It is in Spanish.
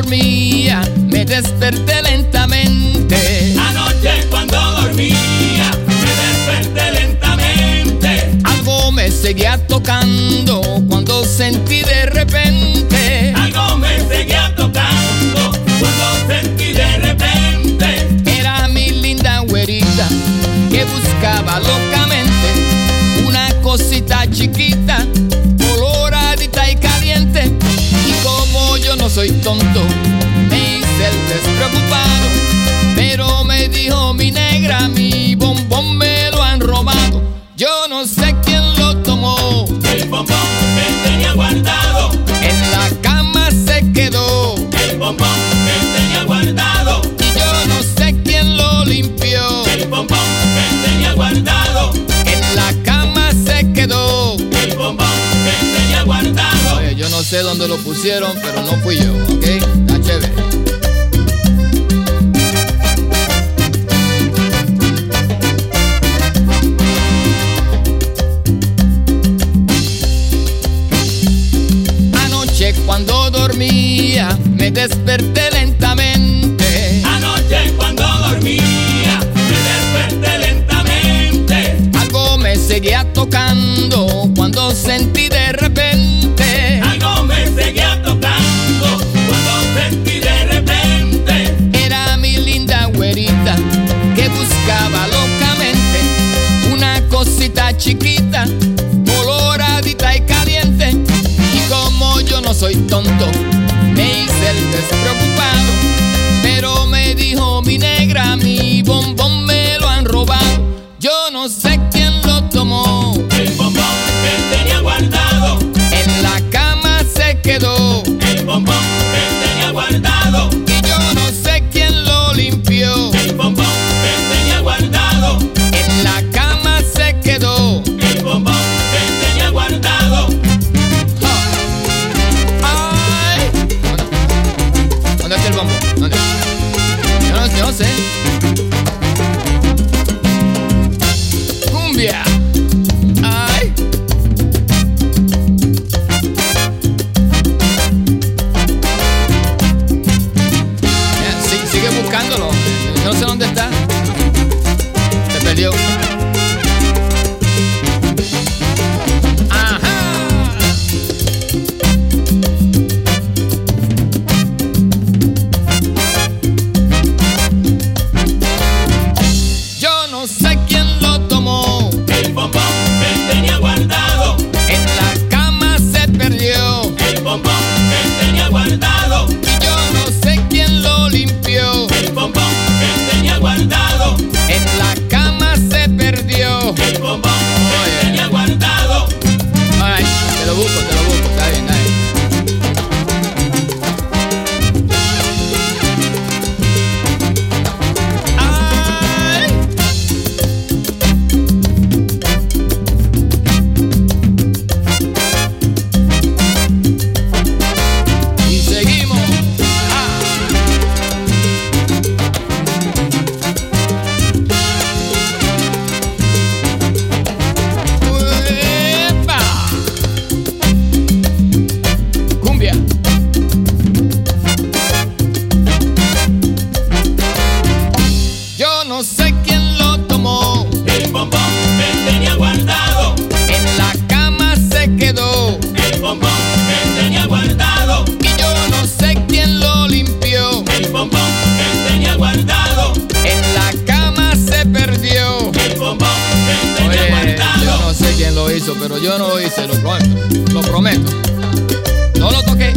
dormía me desperté lentamente. Anoche cuando dormía me desperté lentamente. Algo me seguía tocando cuando sentí de repente. Algo me seguía tocando cuando sentí de repente. Era mi linda güerita que buscaba locamente una cosita chiquita, coloradita y caliente. Y como yo no soy tonto, me hice el despreocupado. Pero me dijo mi negra, mi bombón me lo han robado. Yo no sé quién lo tomó. El bombón que tenía guardado En la cama se quedó. el bombón que tenía guardado. Y yo no sé quién lo limpió. El bombón que tenía guardado. En la cama se quedó. El bombón que tenía guardado. Oye, yo no sé dónde lo pusieron, pero no fui yo, ¿ok? Está chévere. Anoche cuando dormía me desperté lentamente. Anoche cuando dormía me desperté lentamente. Algo me seguía tocando cuando sentí de repente. Algo me seguía tocando cuando sentí de repente. Era mi linda güerita que buscaba locamente una cosita chiquita, coloradita y caliente. Y como yo no soy tonto, me hice el despreocupado. Pero me dijo mi negra, mi bombón me lo han robado. Yo no sé quién lo tomó. El bombón que tenía guardado. En la cama se quedó. El bombón que tenía guardado. Y yo no sé quién lo limpió. El bombón que tenía guardado. En la cama se quedó. El bombón que tenía guardado. ¡Ay! ¿Dónde está el bombo? ¿Dónde? Yo no sé. Cumbia. ¡Ay! Sigue buscándolo. Yo no sé dónde está. Se perdió. Yo no sé quién lo tomó. El bombón que tenía guardado. En la cama se perdió. El bombón que tenía guardado. Y yo no sé quién lo limpió. El bombón que tenía guardado. En la cama se perdió. El bombón que tenía guardado. Ay, te lo busco, está bien, está bien. Ay. Y seguimos. ¡Uepa! Cumbia. Yo no sé quién lo tomó. El bombón que tenía guardado. En la cama se quedó. El bombón que tenía guardado. Y yo no sé quién lo limpió. El bombón que tenía guardado. En la cama se perdió. El bombón que tenía Oye, guardado. yo no sé quién lo hizo, pero yo no lo hice, lo prometo. No lo toqué.